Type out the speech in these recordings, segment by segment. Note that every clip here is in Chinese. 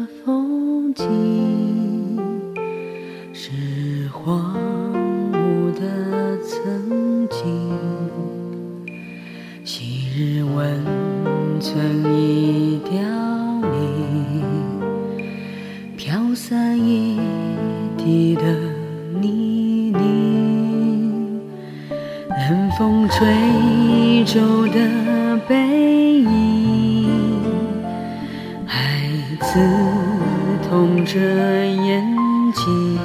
风景，是荒芜的曾经。昔日温存已凋零，飘散一地的泥泞，冷风吹皱的背影，还刺痛着眼睛。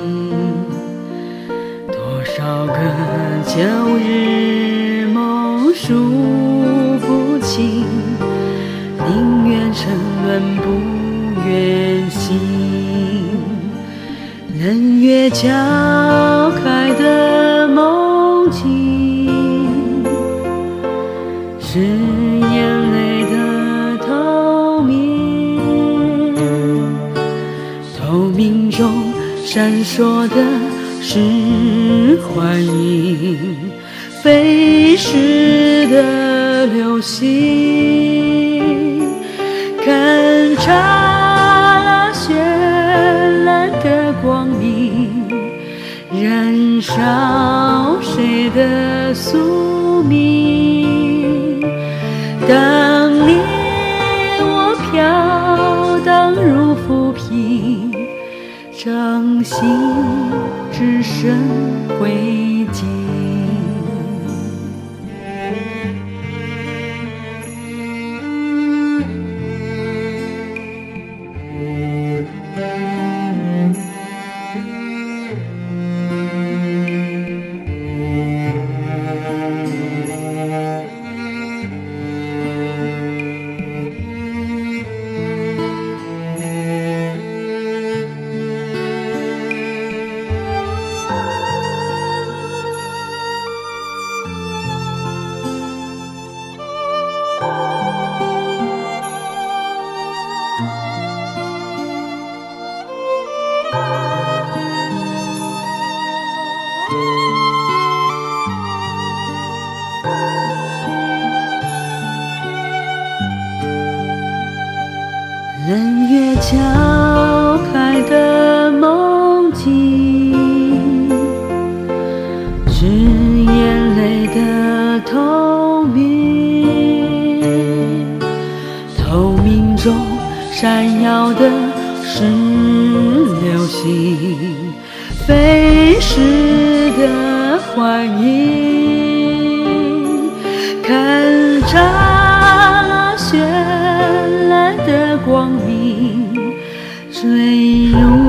多少个旧日梦数不清，宁愿沉沦不愿醒。冷月敲开的梦境，是眼泪的透明，透明中闪烁的是幻影，飞逝的流星，看刹那绚烂的光明，燃烧谁的宿命。当年我飘荡如浮萍，掌心只剩灰烬。冷月敲开的梦境，是眼泪的透明，透明中闪耀的是流星，飞逝的幻影，看刹那绚烂的光明坠入